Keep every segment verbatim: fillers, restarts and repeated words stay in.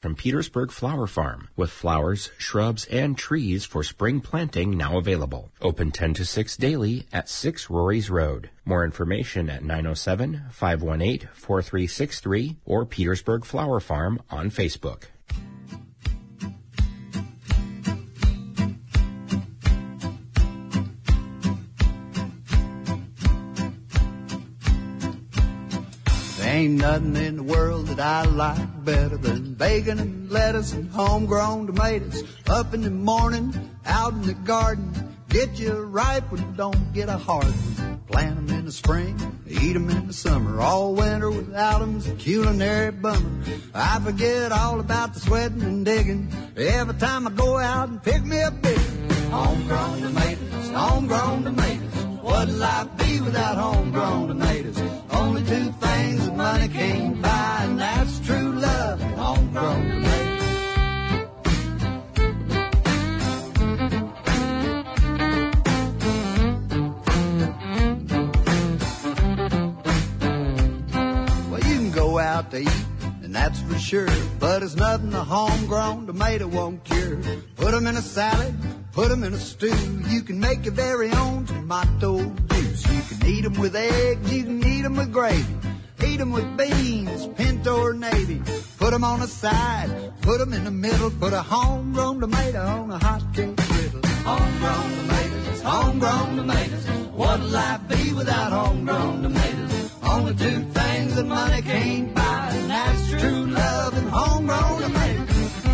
from Petersburg Flower Farm, with flowers, shrubs, and trees for spring planting now available. Open ten to six daily at six Rory's Road. More information at nine oh seven, five one eight, four three six three or Petersburg Flower Farm on Facebook. Ain't nothing in the world that I like better than bacon and lettuce and homegrown tomatoes. Up in the morning, out in the garden, get you ripe when you don't get a hard one. Plant 'em in the spring, eat 'em in the summer. All winter without 'em's a culinary bummer. I forget all about the sweating and digging every time I go out and pick me a big one. Homegrown tomatoes, homegrown tomatoes. What'd life be without homegrown tomatoes? Only two things that money can't buy, and that's true love and homegrown tomatoes. Well, you can go out to eat, and that's for sure, but it's nothing a homegrown tomato won't cure. Put 'em in a salad, put 'em in a stew. You can make your very own tomato juice. You can eat 'em with eggs, you can eat 'em with gravy. Eat 'em with beans, pinto or navy. Put 'em on the side, put 'em in the middle. Put a homegrown tomato on a hot cake griddle. Homegrown tomatoes, homegrown tomatoes. What'd life be without homegrown tomatoes? Only two things that money can't buy, and that's true love and homegrown tomatoes.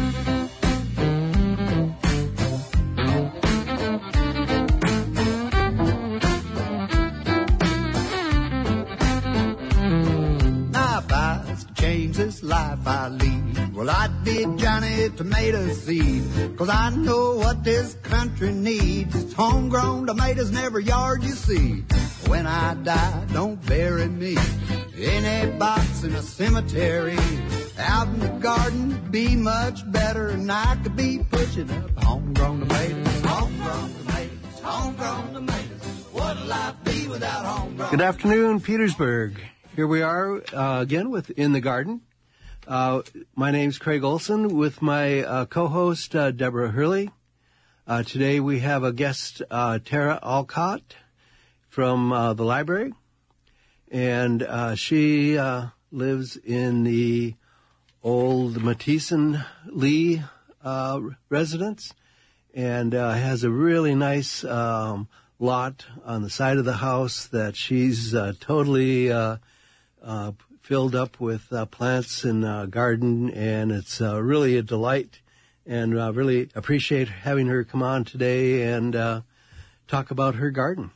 Change this life I lead, well, I'd be Johnny Tomato Seed, 'cause I know what this country needs. It's homegrown tomatoes in every yard you see. When I die, don't bury me in a box in a cemetery. Out in the garden, be much better, and I could be pushing up homegrown tomatoes, homegrown tomatoes, homegrown tomatoes. What'd life be without homegrown? Good afternoon, Petersburg. Here we are uh, again with In the Garden. Uh, my name's Craig Olson with my uh, co-host uh, Deborah Hurley. Uh, today we have a guest, uh, Tara Alcott from uh, the library, and uh, she uh, lives in the old Matheson Lee uh, residence, and uh, has a really nice um, lot on the side of the house that she's uh, totally uh, uh, filled up with uh, plants and uh, garden, and it's uh, really a delight. And I uh, really appreciate having her come on today and uh, talk about her garden.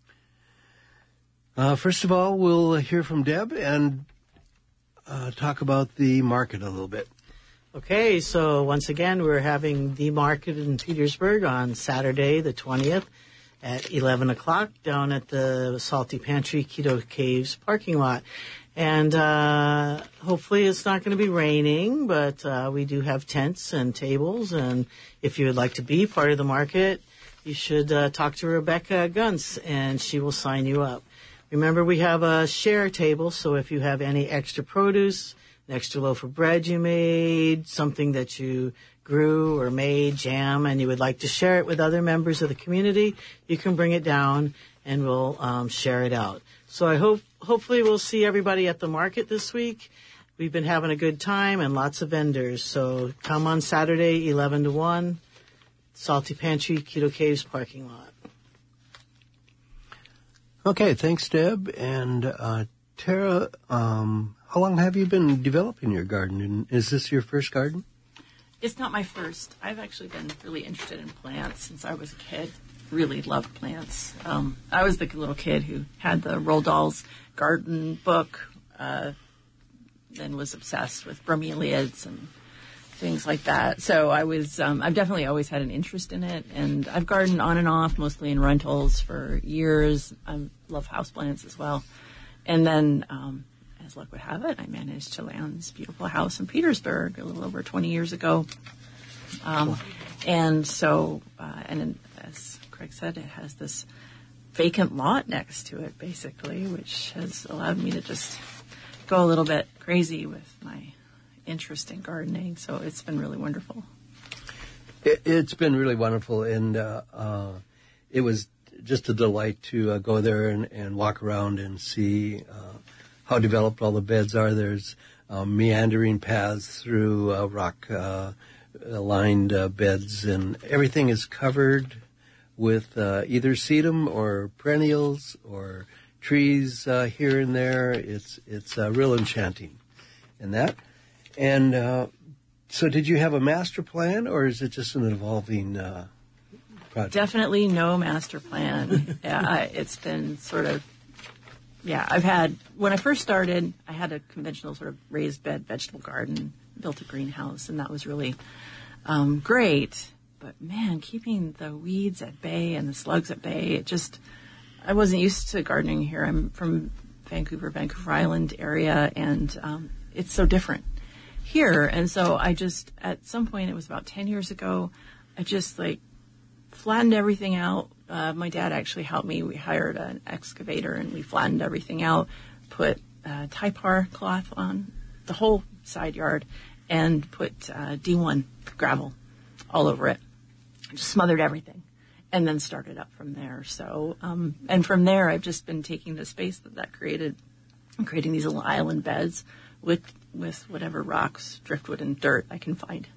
Uh, first of all, we'll hear from Deb and uh, talk about the market a little bit. Okay, so once again, we're having the market in Petersburg on Saturday, the twentieth, at eleven o'clock down at the Salty Pantry Keto Caves parking lot. And uh, hopefully it's not going to be raining, but uh, we do have tents and tables. And if you would like to be part of the market, you should uh, talk to Rebecca Gunz, and she will sign you up. Remember, we have a share table, so if you have any extra produce, an extra loaf of bread you made, something that you grew or made, jam, and you would like to share it with other members of the community, you can bring it down and we'll um, share it out. So I hope, hopefully we'll see everybody at the market this week. We've been having a good time and lots of vendors. So come on Saturday, eleven to one, Salty Pantry Keto Caves parking lot. Okay, thanks, Deb. And uh, Tara, um, how long have you been developing your garden? And is this your first garden? It's not my first. I've actually been really interested in plants since I was a kid. Really loved plants. Um, I was the little kid who had the Roald Dahl's garden book, uh, and was obsessed with bromeliads and things like that. So I was, um, I've definitely always had an interest in it, and I've gardened on and off, mostly in rentals for years. I love houseplants as well. And then, um, as luck would have it, I managed to land this beautiful house in Petersburg a little over twenty years ago. Um, and so, uh, and as Craig said, it has this vacant lot next to it, basically, which has allowed me to just go a little bit crazy with my interest in gardening. So it's been really wonderful. It, it's been really wonderful, and uh, uh, it was just a delight to uh, go there and, and walk around and see uh, how developed all the beds are. There's uh, meandering paths through uh, rock-lined uh, uh, beds, and everything is covered with uh, either sedum or perennials or trees uh, here and there. It's it's uh, real enchanting in that. And uh, so did you have a master plan, or is it just an evolving uh, project? Definitely no master plan. Yeah, I, it's been sort of, yeah, I've had, when I first started, I had a conventional sort of raised bed vegetable garden, built a greenhouse, and that was really um, great. But man, keeping the weeds at bay and the slugs at bay, it just, I wasn't used to gardening here. I'm from Vancouver, Vancouver Island area, and um, it's so different here. And so I just, at some point, it was about ten years ago, I just like flattened everything out. Uh, my dad actually helped me. We hired an excavator and we flattened everything out, put uh, Typar cloth on the whole side yard, and put uh, D one gravel all over it. Just smothered everything, and then started up from there. So, um, and from there, I've just been taking the space that that created, and creating these little island beds with with whatever rocks, driftwood, and dirt I can find.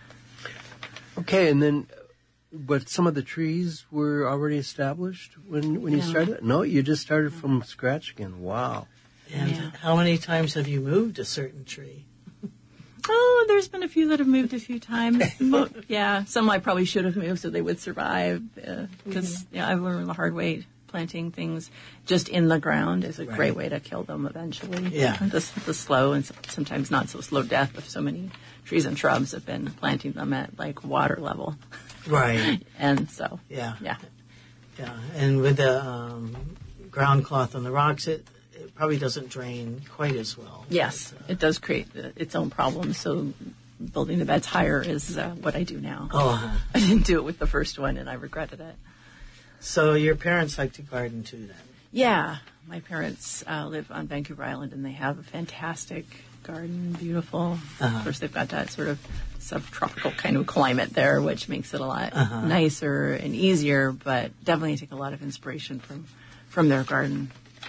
Okay, and then, but some of the trees were already established when when you No. started? No, you just started from scratch again. Wow. And Yeah. how many times have you moved a certain tree? Oh, there's been a few that have moved a few times. Mo- yeah, some I probably should have moved so they would survive. Because uh, yeah, I've learned the hard way. Planting things just in the ground is a Right. great way to kill them eventually. Yeah. The, the slow and sometimes not so slow death of so many trees and shrubs have been planting them at like water level. Right. And so, Yeah. yeah. Yeah. And with the um, ground cloth on the rocks, it, it probably doesn't drain quite as well. Yes, it does create uh, its own problems. So building the beds higher is uh, what I do now. Oh. I didn't do it with the first one, and I regretted it. So your parents like to garden too, then? Yeah, my parents uh, live on Vancouver Island, and they have a fantastic garden, beautiful. Uh-huh. Of course, they've got that sort of subtropical kind of climate there, which makes it a lot Uh-huh. nicer and easier, but definitely take a lot of inspiration from, from their garden.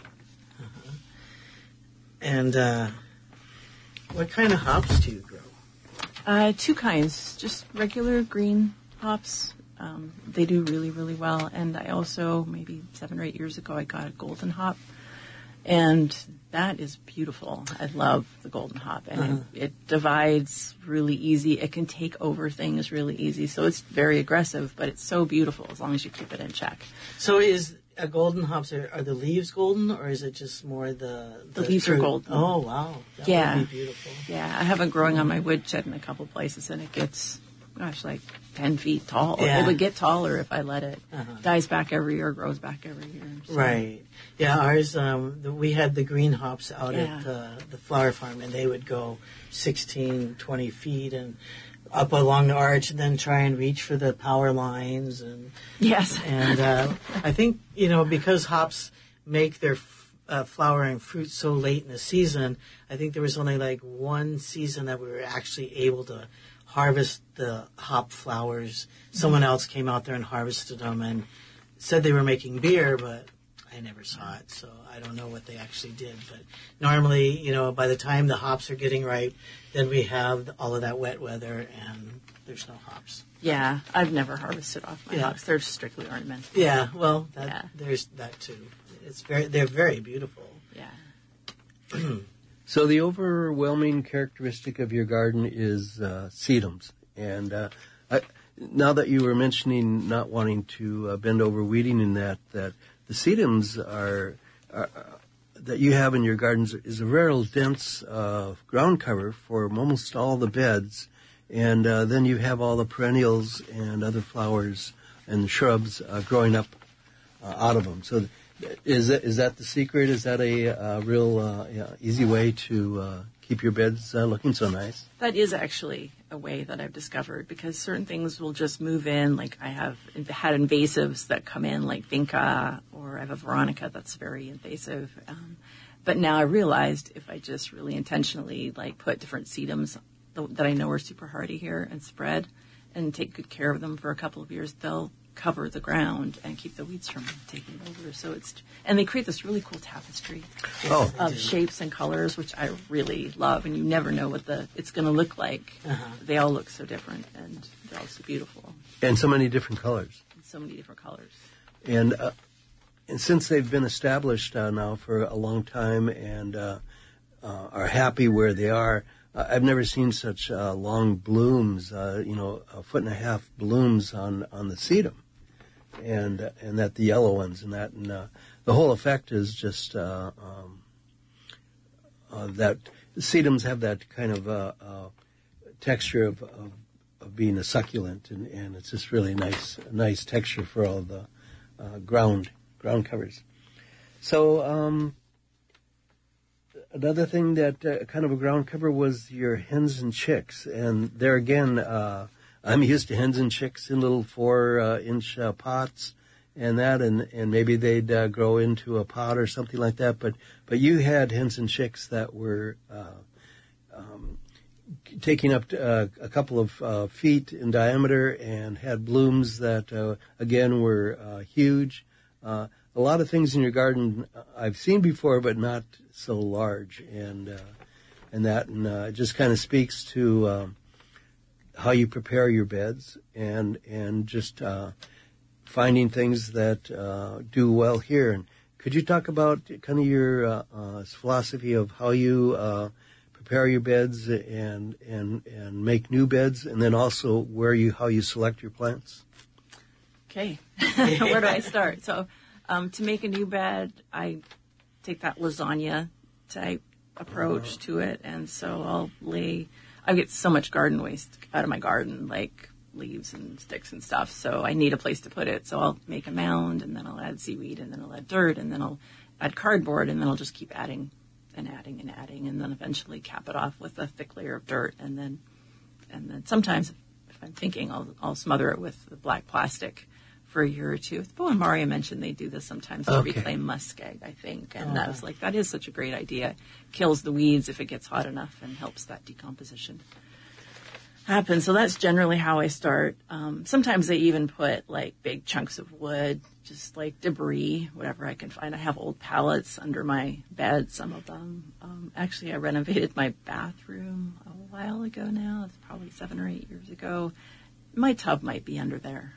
And uh, what kind of hops do you grow? Uh, two kinds, just regular green hops. Um, they do really, really well. And I also, maybe seven or eight years ago, I got a golden hop. And that is beautiful. I love the golden hop. And Uh-huh. it, it divides really easy. It can take over things really easy. So it's very aggressive, but it's so beautiful as long as you keep it in check. So is a golden hops, are, are the leaves golden, or is it just more the... The leaves are fruit? golden. Oh, wow. That Yeah. would be beautiful. Yeah, I have it growing on my woodshed in a couple places, and it gets, gosh, like ten feet tall. Yeah. It would get taller if I let it. Uh-huh. Dies back every year, grows back every year. So. Right. Yeah, ours, um, the, we had the green hops out Yeah. at uh, the flower farm, and they would go sixteen, twenty feet and up along the arch and then try and reach for the power lines. And, Yes. and uh, I think, you know, because hops make their f- uh, flowering fruit so late in the season, I think there was only like one season that we were actually able to harvest the hop flowers. Someone else came out there and harvested them and said they were making beer, but I never saw it, so I don't know what they actually did. But normally, you know, by the time the hops are getting ripe, then we have all of that wet weather and there's no hops. Yeah, I've never harvested off my Yeah. hops. They're strictly ornamental. Yeah, well, that, Yeah. there's that too. It's very, they're very beautiful. Yeah. So the overwhelming characteristic of your garden is uh, sedums. And uh, I, now that you were mentioning not wanting to uh, bend over weeding in that, that the sedums are, are uh, that you have in your gardens is a very dense uh, ground cover for almost all the beds. And uh, then you have all the perennials and other flowers and shrubs uh, growing up uh, out of them. So is that, is that the secret? Is that a uh, real uh, yeah, easy way to uh, keep your beds uh, looking so nice? That is actually a way that I've discovered, because certain things will just move in. Like I have had invasives that come in, like vinca, or I have a veronica that's very invasive. Um, but now I realized if I just really intentionally like put different sedums the, that I know are super hardy here and spread and take good care of them for a couple of years, they'll cover the ground and keep the weeds from taking over. So it's and they create this really cool tapestry Oh. of shapes and colors, which I really love. And you never know what the it's going to look like. Uh-huh. They all look so different, and they're all so beautiful. And so many different colors. In so many different colors. And uh, and since they've been established uh, now for a long time and uh, uh, are happy where they are, uh, I've never seen such uh, long blooms. Uh, you know, a foot and a half blooms on on the sedum, and uh, and that the yellow ones and that and uh, the whole effect is just uh, um, uh, that sedums have that kind of uh, uh, texture of, of of being a succulent, and, and it's just really nice nice texture for all the uh, ground ground covers. So um, another thing that uh, kind of a ground cover was your hens and chicks, and there again, uh, I'm used to hens and chicks in little four uh, inch uh, pots and that, and, and maybe they'd uh, grow into a pot or something like that. But but you had hens and chicks that were uh, um, taking up uh, a couple of uh, feet in diameter and had blooms that uh, again were uh, huge. Uh, a lot of things in your garden I've seen before, but not so large, and uh, and that and uh, it just kind of speaks to um, how you prepare your beds and and just uh, finding things that uh, do well here. And could you talk about kind of your uh, uh, philosophy of how you uh, prepare your beds and and and make new beds, and then also where you how you select your plants? Okay, where do I start? So um, to make a new bed, I take that lasagna type approach to it, and so I'll lay. I get so much garden waste out of my garden, like leaves and sticks and stuff. So I need a place to put it. So I'll make a mound, and then I'll add seaweed, and then I'll add dirt, and then I'll add cardboard, and then I'll just keep adding and adding and adding, and then eventually cap it off with a thick layer of dirt, and then and then sometimes if I'm thinking, I'll I'll smother it with the black plastic for a year or two. Bo and Maria mentioned they do this sometimes to Okay. reclaim muskeg, I think, and Oh. that was like that is such a great idea. Kills the weeds if it gets hot enough and helps that decomposition happen. So that's generally how I start. Um, sometimes I even put like big chunks of wood, just like debris, whatever I can find. I have old pallets under my bed, some of them. Um, actually, I renovated my bathroom a while ago now. It's probably seven or eight years ago. My tub might be under there.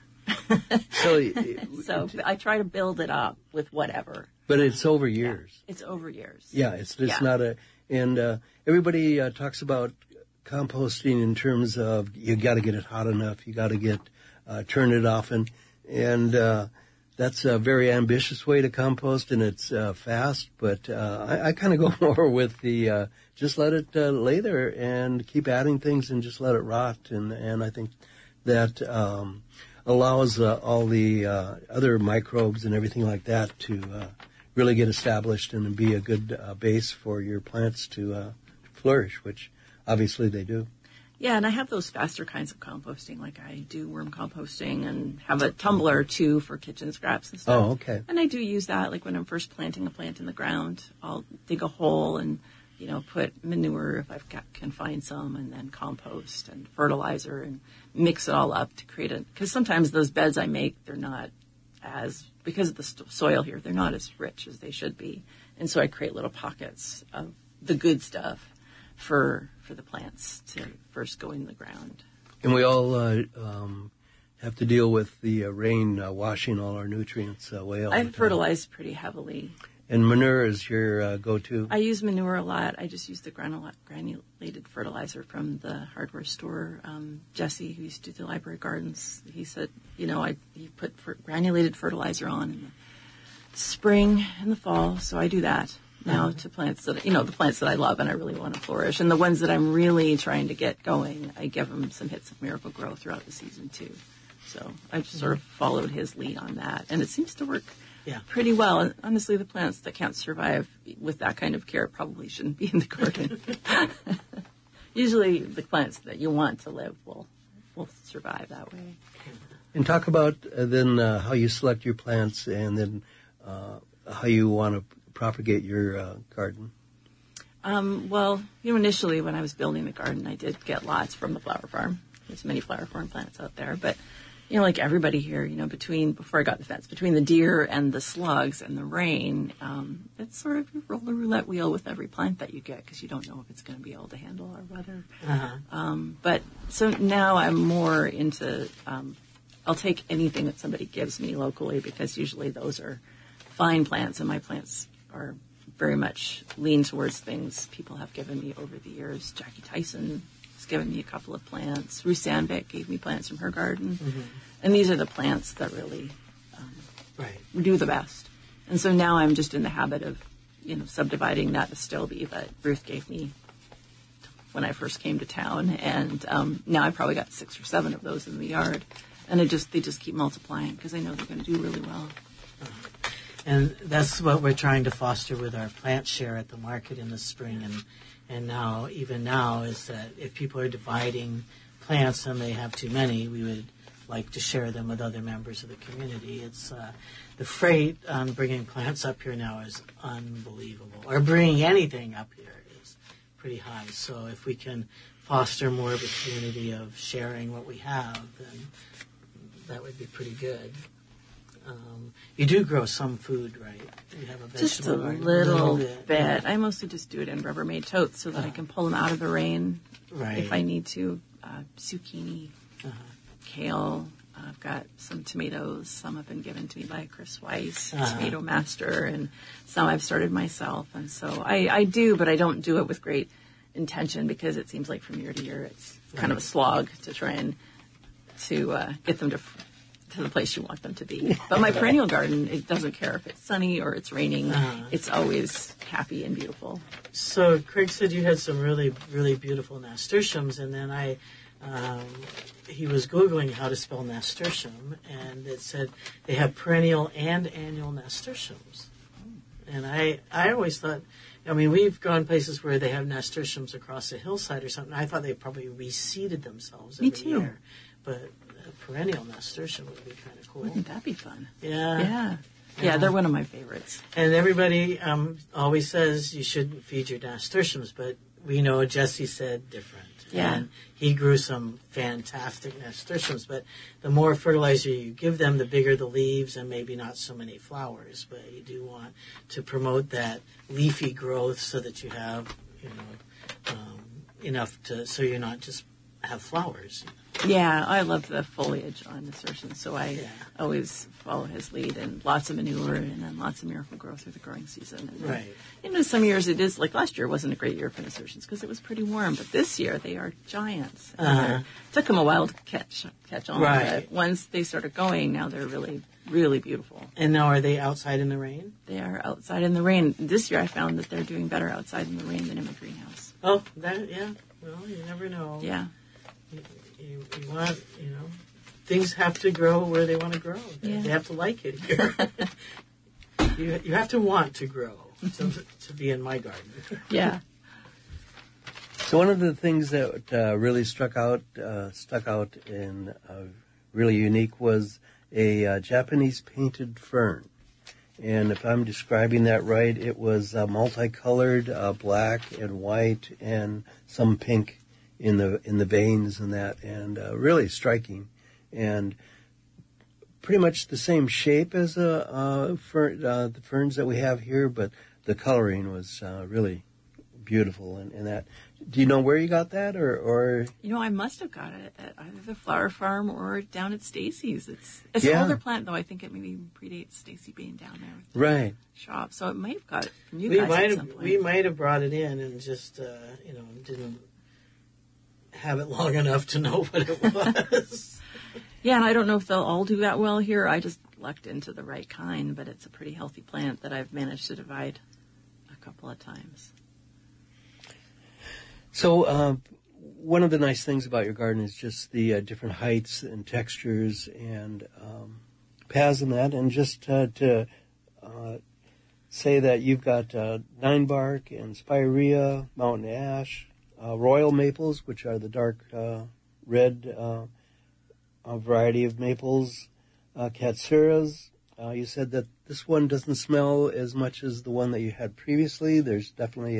So, So I try to build it up with whatever. but it's over years. It's over years. Yeah, it's it's Yeah. not a and uh, everybody uh, talks about composting in terms of you got to get it hot enough, you got to get uh, turn it often, and uh, that's a very ambitious way to compost, and it's uh, fast. But uh, I, I kind of go more with the uh, just let it uh, lay there and keep adding things and just let it rot, and and I think that um, allows uh, all the uh, other microbes and everything like that to uh, really get established and be a good uh, base for your plants to uh, flourish, which obviously they do. Yeah, and I have those faster kinds of composting, like I do worm composting and have a tumbler too for kitchen scraps and stuff. Oh, okay. And I do use that, like when I'm first planting a plant in the ground, I'll dig a hole and, you know, put manure if I can find some, and then compost and fertilizer and mix it all up to create a, because sometimes those beds I make, they're not as, because of the st- soil here, they're not as rich as they should be. And so I create little pockets of the good stuff for for the plants to first go in the ground. And we all uh, um, have to deal with the uh, rain uh, washing all our nutrients away all the I time. fertilize pretty heavily. And manure is your uh, go-to? I use manure a lot. I just use the granula- granulated fertilizer from the hardware store. Um, Jesse, who used to do the library gardens, he said, you know, I he put fer- granulated fertilizer on in the spring and the fall, so I do that now to plants that, you know, the plants that I love and I really want to flourish. And the ones that I'm really trying to get going, I give them some hits of Miracle Grow throughout the season too. So I just sort of followed his lead on that, and it seems to work Yeah. pretty well. And honestly, the plants that can't survive with that kind of care probably shouldn't be in the garden. Usually the plants that you want to live will will survive that way. And talk about uh, then uh, how you select your plants, and then uh, how you want to propagate your uh, garden. Um, well, you know, initially when I was building the garden, I did get lots from the flower farm. There's many flower farm plants out there, but you know, like everybody here, you know, between before I got the fence, between the deer and the slugs and the rain, um, it's sort of you roll the roulette wheel with every plant that you get because you don't know if it's going to be able to handle our weather. Uh-huh. Um, but so now I'm more into. Um, I'll take anything that somebody gives me locally because usually those are fine plants, and my plants are very much lean towards things people have given me over the years. Jackie Tyson has given me a couple of plants. Ruth Sandbeck gave me plants from her garden. Mm-hmm. And these are the plants that really um, right. do the best. And so now I'm just in the habit of, you know, subdividing that astilbe that Ruth gave me when I first came to town. And um, now I've probably got six or seven of those in the yard. And it just they just keep multiplying because I know they're going to do really well. And that's what we're trying to foster with our plant share at the market in the spring. And, and now, even now, is that if people are dividing plants and they have too many, we would like to share them with other members of the community. It's uh, the freight on bringing plants up here now is unbelievable. Or bringing anything up here is pretty high. So if we can foster more of a community of sharing what we have, then that would be pretty good. Um, you do grow some food, right? You have a vegetable Just a garden. little bit. bit. Yeah. I mostly just do it in Rubbermaid totes so that uh, I can pull them out of the rain right. if I need to. Uh, zucchini, uh-huh. kale. I've got some tomatoes. Some have been given to me by Chris Weiss, uh-huh. Tomato Master, and some I've started myself. And so I, I do, but I don't do it with great intention because it seems like from year to year it's right. kind of a slog to try and to uh, get them to to the place you want them to be. But my perennial garden, it doesn't care if it's sunny or it's raining. Uh-huh. It's always happy and beautiful. So Craig said you had some really, really beautiful nasturtiums, and then I, um, he was Googling how to spell nasturtium, and it said they have perennial and annual nasturtiums. And I, I always thought, I mean, we've gone places where they have nasturtiums across a hillside or something. I thought they probably reseeded themselves every Me too. year. But a perennial nasturtium would be kind of cool. Wouldn't that be fun? Yeah. Yeah. Yeah, they're one of my favorites. And everybody um, always says you shouldn't feed your nasturtiums, but we know Jesse said different. Yeah. And he grew some fantastic nasturtiums, but the more fertilizer you give them, the bigger the leaves and maybe not so many flowers. But you do want to promote that leafy growth so that you have, you know, um, enough to, so you're not just have flowers. Yeah, I love the foliage on nasturtiums, so I Yeah. always follow his lead, and lots of manure and then lots of miracle growth through the growing season. And then, Right. you know, some years it is, like last year wasn't a great year for nasturtiums because it was pretty warm, but this year they are giants. And Uh-huh. they're- It took them a while to catch catch on, Right. but once they started going, now they're really, really beautiful. And now are they outside in the rain? They are outside in the rain. This year I found that they're doing better outside in the rain than in my greenhouse. Oh, that, yeah. Well, you never know. Yeah. You, you, you want, you know, things have to grow where they want to grow. They, Yeah. they have to like it here. you, you have to want to grow to, to be in my garden. Yeah. So one of the things that uh, really struck out, uh, stuck out and uh, really unique was a uh, Japanese painted fern. And if I'm describing that right, it was uh, multicolored, uh, black and white, and some pink in the in the veins and that, and uh, really striking, and pretty much the same shape as a uh, fern, uh, the ferns that we have here, but the coloring was uh, really beautiful. And, and that, do you know where you got that, or, or? You know, I must have got it at either the flower farm or down at Stacy's. It's it's Yeah. an older plant, though. I think it maybe predates Stacy being down there with the Right. shop. So it might have got it from you We guys might at have some point. we might have brought it in and just uh, you know didn't have it long enough to know what it was. Yeah, and I don't know if they'll all do that well here. I just lucked into the right kind, but it's a pretty healthy plant that I've managed to divide a couple of times. So uh, one of the nice things about your garden is just the uh, different heights and textures and um, paths and that, and just uh, to uh, say that you've got uh, nine bark and spirea, mountain ash, uh, royal maples, which are the dark uh, red uh, uh, variety of maples, uh, katsuras. Uh, you said that this one doesn't smell as much as the one that you had previously. There's definitely a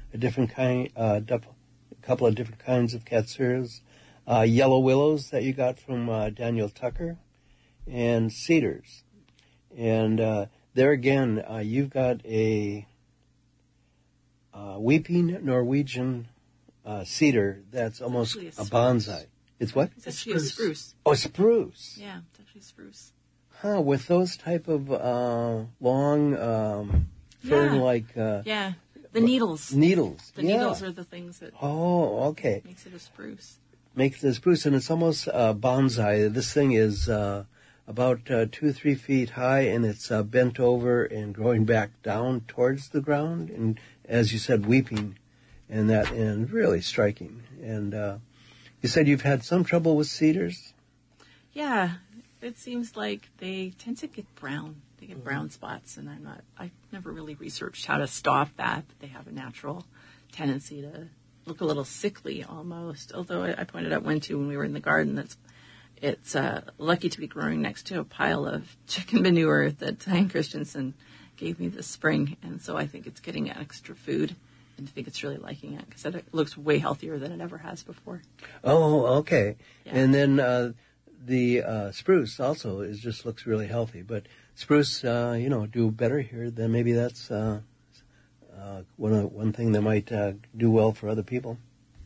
a different kind, uh, a couple of different kinds of catsuras, uh, yellow willows that you got from uh, Daniel Tucker, and cedars. And uh, there again, uh, you've got a uh, weeping Norwegian uh, cedar that's almost a a bonsai. It's what? It's actually a spruce. Oh, spruce. Yeah, it's actually spruce. Huh, with those type of uh, long, um, fern-like uh, Yeah, the needles. needles. The yeah. needles are the things that Oh, okay. makes it a spruce. Makes it a spruce, and it's almost uh, bonsai. This thing is uh, about uh, two, three feet high, and it's uh, bent over and growing back down towards the ground, and as you said, weeping, and that, and really striking. And uh, you said you've had some trouble with cedars? Yeah, it seems like they tend to get brown. They get brown spots, and I'm not. I've never really researched how to stop that. But they have a natural tendency to look a little sickly, almost. Although I, I pointed out one too when we were in the garden. That's it's uh, lucky to be growing next to a pile of chicken manure that Diane Christensen gave me this spring, and so I think it's getting extra food, and I think it's really liking it because it looks way healthier than it ever has before. Oh, okay. Yeah. And then uh, the uh, spruce also is just looks really healthy. But spruce, uh, you know, do better here. Then maybe that's uh, uh, one of, one thing that might uh, do well for other people.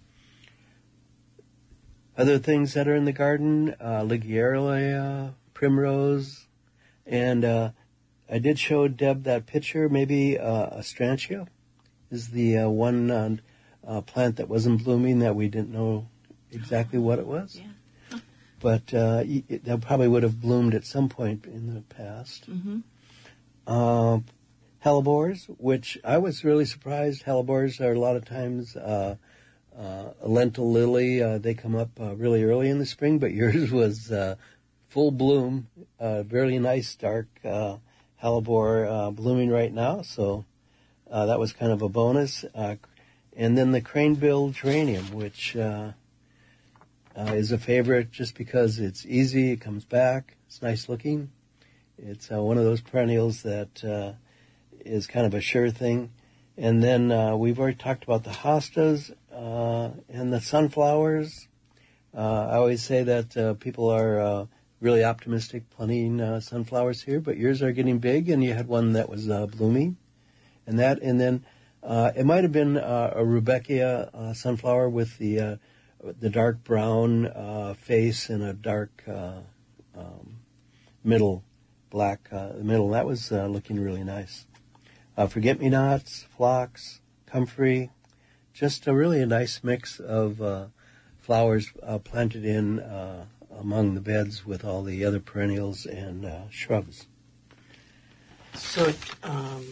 Other things that are in the garden: uh, Ligularia, primrose, and uh, I did show Deb that picture. Maybe uh, Astrantia is the uh, one uh, uh, plant that wasn't blooming that we didn't know exactly what it was. Yeah. But uh, it, that probably would have bloomed at some point in the past. Mm-hmm. Uh, hellebores, which I was really surprised. Hellebores are a lot of times uh, uh, a lentil lily. Uh, they come up uh, really early in the spring, but yours was uh, full bloom, uh, very nice dark uh, hellebore uh, blooming right now. So uh, that was kind of a bonus. Uh, and then the crane-billed geranium, which... Uh, Uh, is a favorite just because it's easy, it comes back, it's nice looking. It's uh, one of those perennials that uh, is kind of a sure thing. And then uh, we've already talked about the hostas uh, and the sunflowers. Uh, I always say that uh, people are uh, really optimistic planting uh, sunflowers here, but yours are getting big, and you had one that was uh, blooming. And that, and then uh, it might have been uh, a Rudbeckia uh, sunflower with the uh, the dark brown uh, face and a dark uh, um, middle, black uh, middle. That was uh, looking really nice. Uh, forget-me-nots, phlox, comfrey, just a really a nice mix of uh, flowers uh, planted in uh, among the beds with all the other perennials and uh, shrubs. So, um,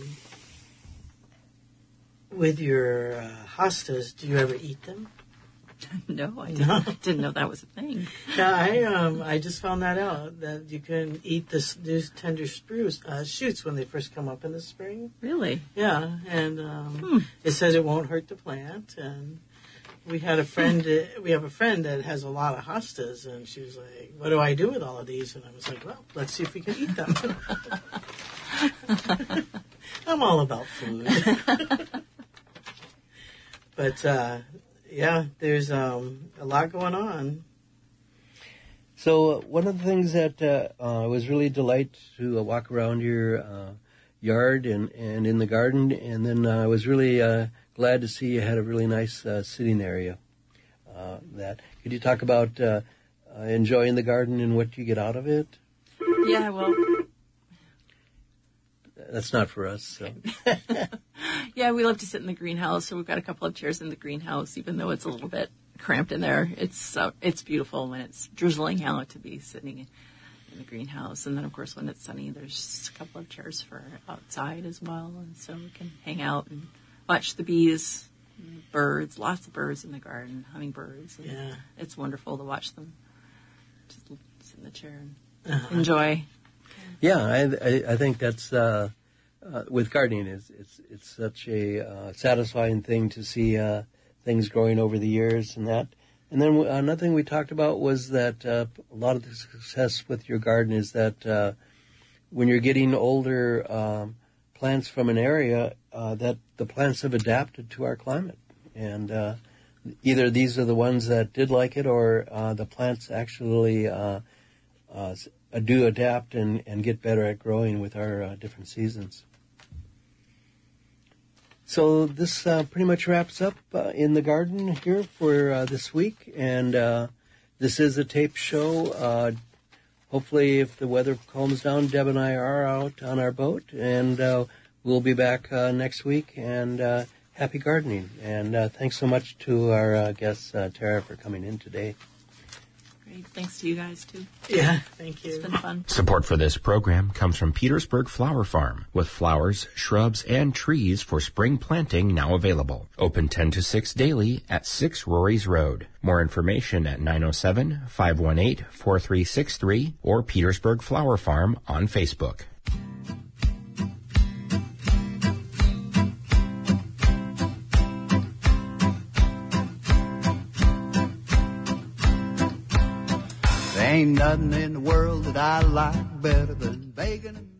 with your uh, hostas, do you ever eat them? No, I didn't, didn't know that was a thing. Yeah, I um I just found that out, that you can eat this these tender spruce uh, shoots when they first come up in the spring. Really? Yeah, and um, Hmm. it says it won't hurt the plant. And we had a friend, uh, we have a friend that has a lot of hostas, and she was like, "What do I do with all of these?" And I was like, "Well, let's see if we can eat them." I'm all about food. But. Uh, Yeah, there's um, a lot going on. So uh, one of the things that uh, uh, was really a delight to uh, walk around your uh, yard and, and in the garden, and then uh, I was really uh, glad to see you had a really nice uh, sitting area. Uh, that could you talk about uh, uh, enjoying the garden and what you get out of it? Yeah, well, That's not for us. So. yeah, we love to sit in the greenhouse, so we've got a couple of chairs in the greenhouse, even though it's a little bit cramped in there. It's uh, it's beautiful when it's drizzling out to be sitting in the greenhouse. And then, of course, when it's sunny, there's a couple of chairs for outside as well. And so we can hang out and watch the bees, birds, lots of birds in the garden, hummingbirds. And Yeah. it's wonderful to watch them. Just sit in the chair and Uh-huh. enjoy. Yeah, I, I, I think that's uh, uh, with gardening. It's it's it's such a uh, satisfying thing to see uh, things growing over the years and that. And then another thing we talked about was that uh, a lot of the success with your garden is that uh, when you're getting older um, plants from an area uh, that the plants have adapted to our climate. And uh, either these are the ones that did like it, or uh, the plants actually uh, uh, do adapt and, and get better at growing with our uh, different seasons. So this uh, pretty much wraps up uh, in the garden here for uh, this week. And uh, this is a tape show. Uh, hopefully, if the weather calms down, Deb and I are out on our boat. And uh, we'll be back uh, next week. And uh, happy gardening. And uh, thanks so much to our uh, guest, uh, Tara, for coming in today. Great. Thanks to you guys, too. Yeah, thank you. It's been fun. Support for this program comes from Petersburg Flower Farm, with flowers, shrubs, and trees for spring planting now available. Open ten to six daily at six Rory's Road. More information at nine oh seven, five one eight, four three six three or Petersburg Flower Farm on Facebook. There ain't nothing in the world that I like better than bacon and